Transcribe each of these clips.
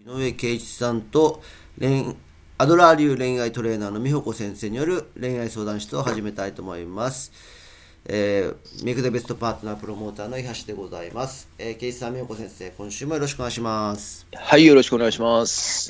井上圭一さんとアドラー流恋愛トレーナーの美穂子先生による恋愛相談室を始めたいと思います。メイク・ザ・ベストパートナープロモーターの伊橋でございます。圭一さん、美穂子先生、今週もよろしくお願いします。 はい、よろしくお願いします。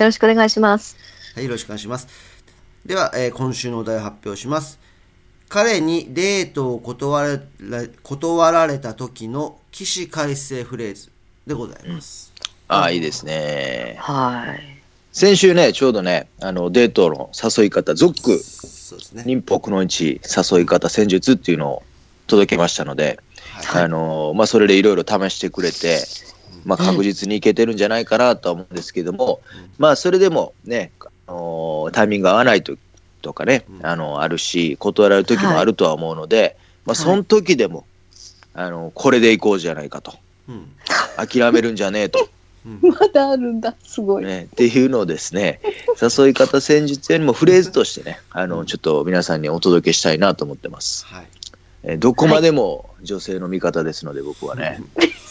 よろしくお願いします。 はい、よろしくお願いします。では、今週のお題を発表します。彼にデートを断られた時の起死回生フレーズでございます。 いいですね。 はい。 先週ね、ちょうどね、デートの誘い方、ゾック、 そうですね、 忍法くの一誘い方戦術っていうのを届けましたので、はい、それでいろいろ試してくれて、確実にいけてるんじゃないかなとは思うんですけども、それでもね、タイミングが合わないとかね、あるし、断られる時もあるとは思うので、その時でも、これでいこうじゃないかと、諦めるんじゃねえと。 まだあるんだ、すごい、 っていうのをですね、誘い方戦術よりもフレーズとしてね、ちょっと皆さんにお届けしたいなと思ってます。はい、どこまでも女性の味方ですので、僕はね、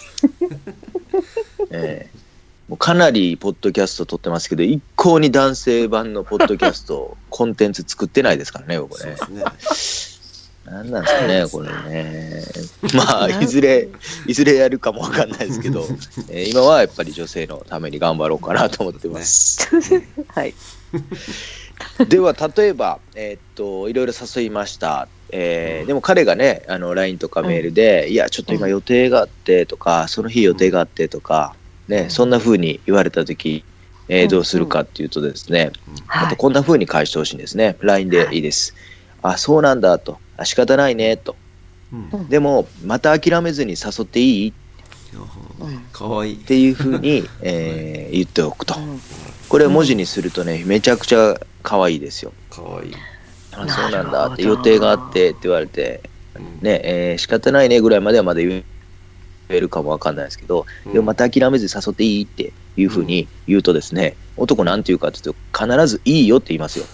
もうかなりポッドキャスト撮ってますけど、一向に男性版のポッドキャストコンテンツ作ってないですからね、僕ね。そうですね。なんなんですかね、これね。いずれやるかもわかんないですけど、今はやっぱり女性のために頑張ろうかなと思ってます。 はい。 では、例えば、いろいろ誘いました。でも彼がね、LINE とかメールで、いや、ちょっと今予定があってとか、その日予定があってとか、ね、そんな風に言われたとき、どうするかっていうとですね、またこんな風に返してほしいんですね。LINE でいいです。あ、そうなんだと。仕方ないねと。でも、また諦めずに誘っていい？ かわいい。 っていう風に、言っておくと。これを文字にするとね、めちゃくちゃかわいいですよ。 かわいい。 あ、そうなんだって、予定があってって言われて、ね、仕方ないねぐらいまではまだ言えるかもわかんないですけど、でもまた諦めずに誘っていいっていう風に言うとですね、男なんて言うかっていうと、必ずいいよって言いますよ。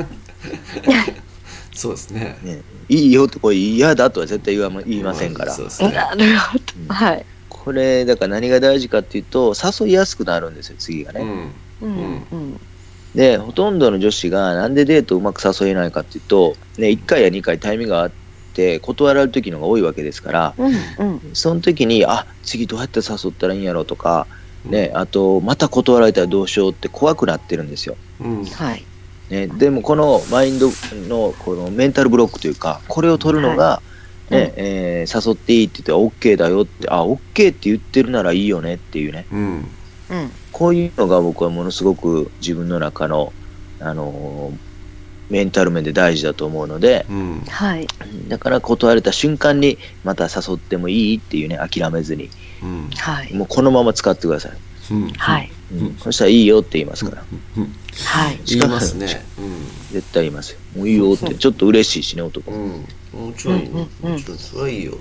そうですね。 いいよってこれ嫌だとは絶対言いませんから。 なるほど。はい。 これだから何が大事かっていうと、誘いやすくなるんですよ、次がね。で、ほとんどの女子がなんでデートをうまく誘えないかっていうと、ね、1回や2回タイミングがあって断られる時のが多いわけですから、その時に次どうやって誘ったらいいんやろうとか、ね、あとまた断られたらどうしようって怖くなってるんですよ。 はいね、でもこのマインドのこのメンタルブロックというか、これを取るのが、誘っていいって言って OK だよって、OK って言ってるならいいよねっていうね、こういうのが僕はものすごく自分の中の、メンタル面で大事だと思うので、だから断られた瞬間にまた誘ってもいいっていうね、諦めずに、もうこのまま使ってください。そしたらいいよって言いますから。 言いますね。 絶対言いますよ。もういいよってちょっと嬉しいしね、男も。 もちろんそれはいいよ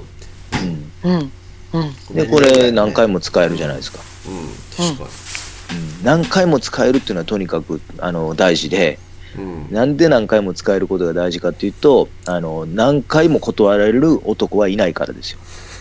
って。でこれ何回も使えるじゃないですか。 確かに。 何回も使えるっていうのはとにかく大事で、なんで何回も使えることが大事かっていうと、何回も断られる男はいないからですよ。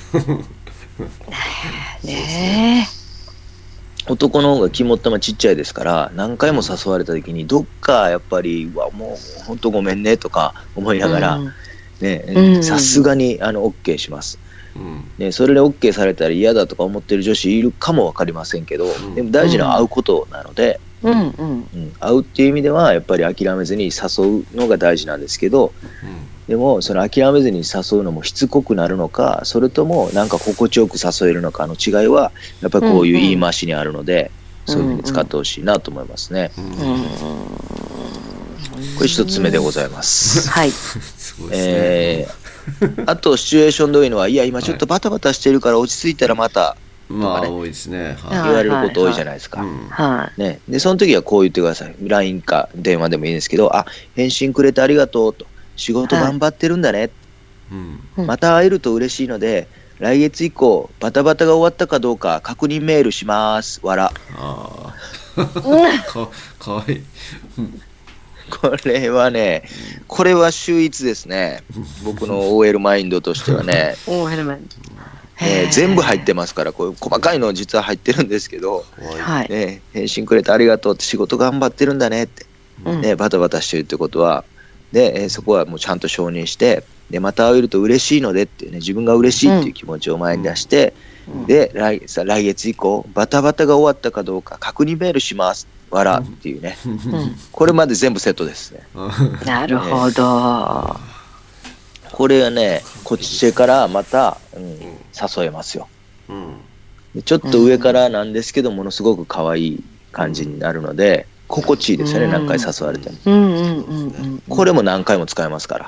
ねえ。 男の方が肝っ玉ちっちゃいですから、何回も誘われた時にどっかやっぱりもう本当ごめんねとか思いながら、さすがにOK します。それで OK されたら嫌だとか思ってる女子いるかも分かりませんけど、でも大事なのは会うことなので、会うっていう意味ではやっぱり諦めずに誘うのが大事なんですけど、でもその諦めずに誘うのもしつこくなるのか、それともなんか心地よく誘えるのかの違いはやっぱりこういう言い回しにあるので、そういうふうに使ってほしいなと思いますね。これ一つ目でございます。 はい。 あとシチュエーションどういうのは、いや今ちょっとバタバタしてるから落ち着いたらまたとかね、 多いですね。 言われること多いじゃないですか。でその時はこう言ってください。 LINE か電話でもいいんですけど、返信くれてありがとうと、仕事頑張ってるんだね、また会えると嬉しいので来月以降バタバタが終わったかどうか確認メールします。わら。 かわいい。 これはね、これは秀逸ですね。僕の OL マインドとしてはね。 OL マインド。 全部入ってますから、こういう細かいの実は入ってるんですけど、返信くれてありがとうって、仕事頑張ってるんだねって、バタバタしてるってことはで、そこはもうちゃんと承認して、でまた会えると嬉しいのでっていうね、自分が嬉しいっていう気持ちを前に出して、で来月以降バタバタが終わったかどうか確認メールします笑っていうね、これまで全部セットですね。 なるほど。 これはね、こっちからまた、誘えますよ。でちょっと上からなんですけど、ものすごく可愛い感じになるので、心地いいですよね、何回誘われても。これも何回も使えますから。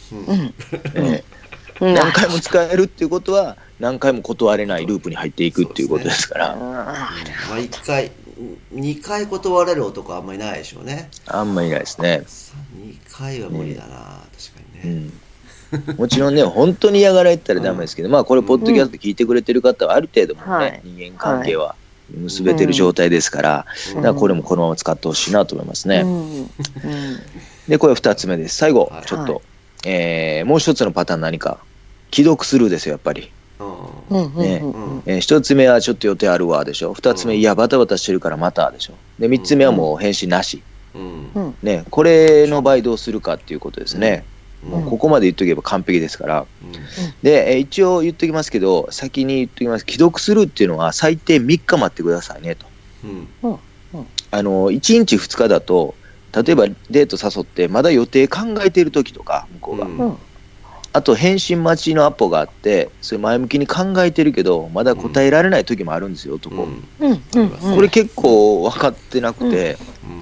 何回も使えるっていうことは、何回も断れないループに入っていくっていうことですから。 1回、2回断れる男はあんまりいないでしょうね。 あんまりいないですね。 2回は無理だな、確かにね。 もちろんね、本当に嫌がられたらダメですけど、まあこれポッドキャスト聞いてくれてる方はある程度もね、人間関係は結べてる状態ですから、だからこれもこのまま使ってほしいなと思いますね。でこれ2つ目です。最後ちょっと、もう一つのパターン、何か既読スルーですよ、やっぱり。1つ目はちょっと予定あるわでしょ。2つ目、いやバタバタしてるからまたでしょ。で3つ目はもう返信なし、これの場合どうするかっていうことですね。もうここまで言っとけば完璧ですから。で一応言っときますけど、先に言っときます。既読スルーっていうのは最低3日待ってくださいねと。1日2日だと、例えばデート誘ってまだ予定考えている時とか、向こうが、あと返信待ちのアポがあって、それ前向きに考えてるけどまだ答えられない時もあるんですよ、男。これ結構分かってなくて、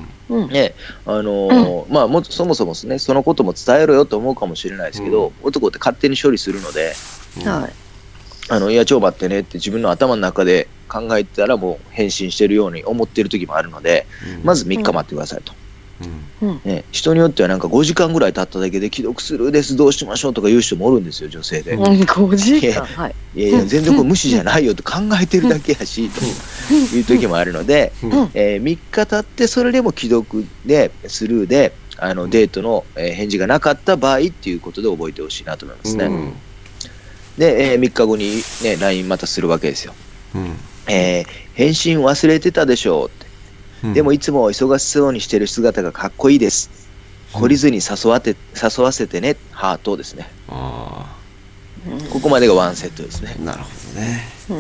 まあそもそもね、そのことも伝えろよと思うかもしれないですけど、男って勝手に処理するので、いや超待ってねって自分の頭の中で考えてたら、もう返信してるように思ってる時もあるので、まず3日待ってくださいと。人によってはなんか5時間ぐらい経っただけで既読スルーです、どうしましょうとか言う人もおるんですよ、女性で。 5時間、 いや全然これ無視じゃないよと、考えてるだけやしという時もあるので、3日経ってそれでも既読でスルーでデートの返事がなかった場合っていうことで覚えてほしいなと思いますね。で3日後にね LINE またするわけですよ。返信忘れてたでしょうって、でもいつも忙しそうにしてる姿がかっこいいです。懲りずに誘わせてね、ハートですね。ここまでがワンセットですね。 なるほど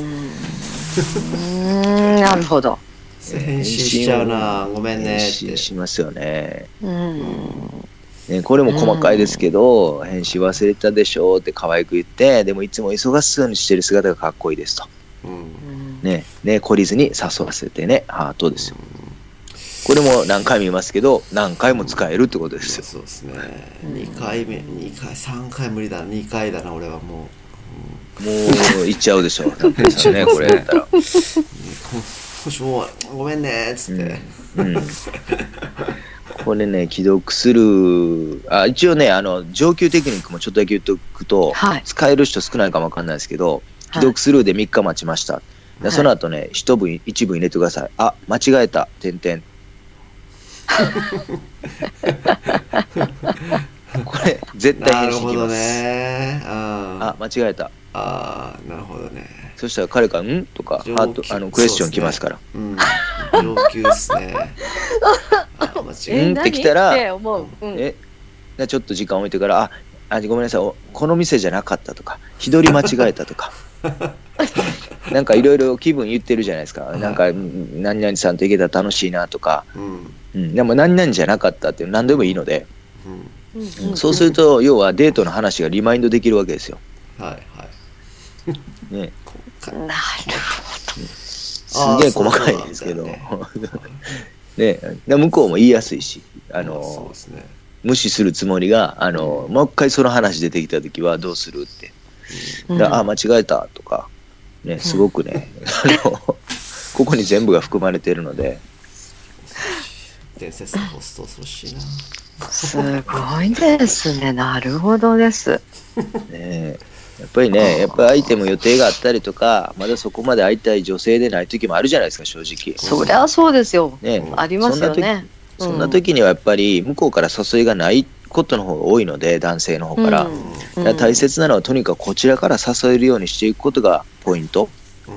ね。 なるほど。 返信しちゃうな、ごめんねって。 返信しますよね。これも細かいですけど、返信忘れたでしょって可愛く言って、でもいつも忙しそうにしてる姿がかっこいいですと。懲りずに誘わせてね、ハートですよ。これも何回も言いますけど、何回も使えるってことですよ。 そうですね。2回目、3回無理だな、2回だな、俺はもう。 もう行っちゃうでしょ。ね、これやったら。 ごめんねっつって。 これね、既読スルー、一応ね、上級テクニックもちょっとだけ言っておくと、使える人少ないかもわかんないですけど、既読スルーで3日待ちました。その後ね、一文入れてください。あ、間違えた、これ絶対返信きます。あ、間違えた。 なるほどね。 そしたら彼からんとかクエスチョン来ますから。 上級っすね。 ってきたら、ちょっと時間置いてから、ごめんなさい、この店じゃなかったとか、日取り間違えたとか。なんかいろいろ気分言ってるじゃないですか。なんか何々さんと行けたら楽しいなとか、でも何々じゃなかったって何でもいいので、そうすると要はデートの話がリマインドできるわけですよ。ね、 なるほど。 すげえ細かいですけど、向こうも言いやすいし、無視するつもりがもう一回その話出てきた時はどうするって、間違えたとか。すごくね、ここに全部が含まれているので。 伝説のホスト恐ろしいな。 すごいですね。なるほどです。 やっぱりね、相手も予定があったりとか、まだそこまで会いたい女性でない時もあるじゃないですか、正直。 そりゃそうですよ。ありますよね。 そんな時にはやっぱり向こうから誘いがないことの方が多いので、男性の方から、だから大切なのはとにかくこちらから誘えるようにしていくことがポイント、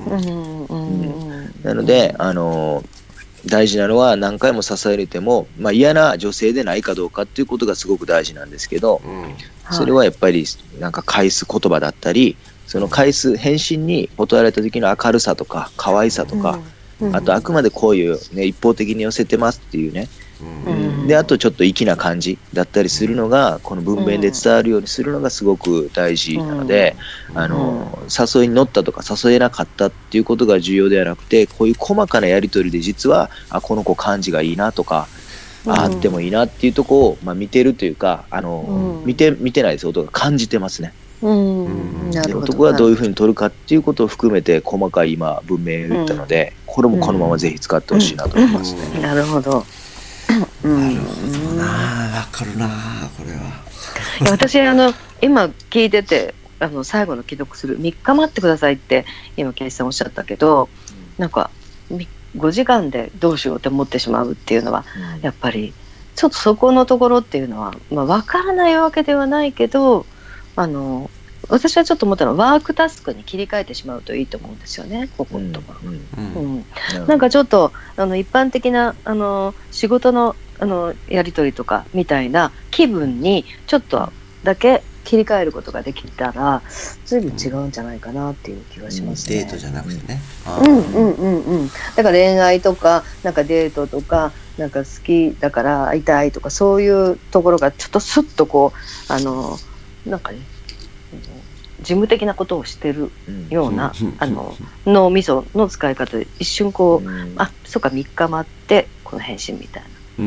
なので大事なのは何回も支えれても、嫌な女性でないかどうかっていうことがすごく大事なんですけど、それはやっぱりなんか返す言葉だったり、その返す返信に答えられた時の明るさとか可愛さとか、あとあくまでこういう、ね、一方的に寄せてますっていうね、であとちょっと粋な感じだったりするのがこの文面で伝わるようにするのがすごく大事なので、誘いに乗ったとか誘えなかったっていうことが重要ではなくて、こういう細かなやり取りで実はこの子感じがいいなとか、あってもいいなっていうところを、見てるというか見てないです、男が感じてますね。男がどういうふうに取るかっていうことを含めて細かい今文明を言ったので、これもこのままぜひ使ってほしいなと思いますね。 なるほど。 なるほどな、わかるなこれは。 私今聞いてて最後の既読する3日待ってくださいって今ケイシさんおっしゃったけど、なんか5時間でどうしようって思ってしまうっていうのは、やっぱりちょっとそこのところっていうのは、分からないわけではないけど、私はちょっと思ったのはワークタスクに切り替えてしまうといいと思うんですよね、ここのところ。なんかちょっと一般的な仕事のやり取りとかみたいな気分にちょっとだけ切り替えることができたら随分違うんじゃないかなっていう気がしますね。 デートじゃなくてね。 だから恋愛とかなんかデートとかなんか好きだから会いたいとかそういうところがちょっとスッとこうなんかね事務的なことをしてるような脳みその使い方で一瞬こう、そうか3日待ってこの返信みたい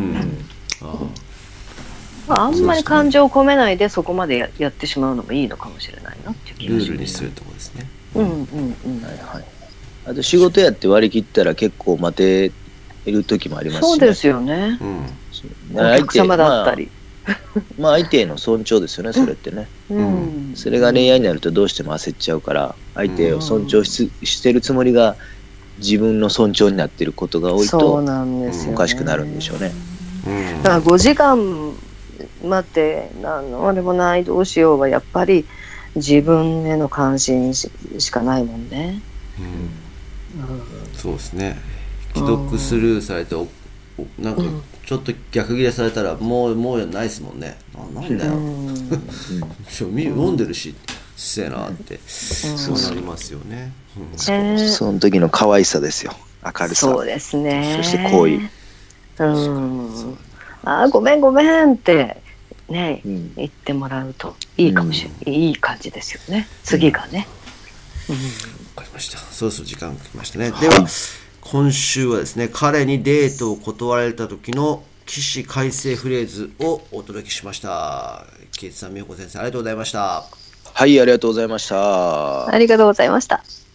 な、あんまり感情を込めないでそこまで やってしまうのもいいのかもしれないなっていう気がします。 ルールにするところですね。 あと仕事やって割り切ったら結構待てる時もありますしね。 そうですよね、お客様だったり、 相手への尊重ですよね、それってね。それが恋愛になるとどうしても焦っちゃうから、相手を尊重してるつもりが自分の尊重になっていることが多いとおかしくなるんでしょうね。 だから5時間待って何でもないどうしようはやっぱり自分への関心しかないもんね。 そうですね。既読スルーされてなんかちょっと逆ギレされたらもうないですもんね。なんだよ読んでるしせえなってそうなりますよね。 その時の可愛さですよ、明るさ。 そうですね。 そして好意。 ごめんってね、言ってもらうといいかもしれない、いい感じですよね、次がね。 わかりました。そろそろ時間が来ましたね。では今週はですね、彼にデートを断られた時の起死回生フレーズをお届けしました。ケイツさん、美穂子先生、ありがとうございました。 はい、ありがとうございました。 ありがとうございました。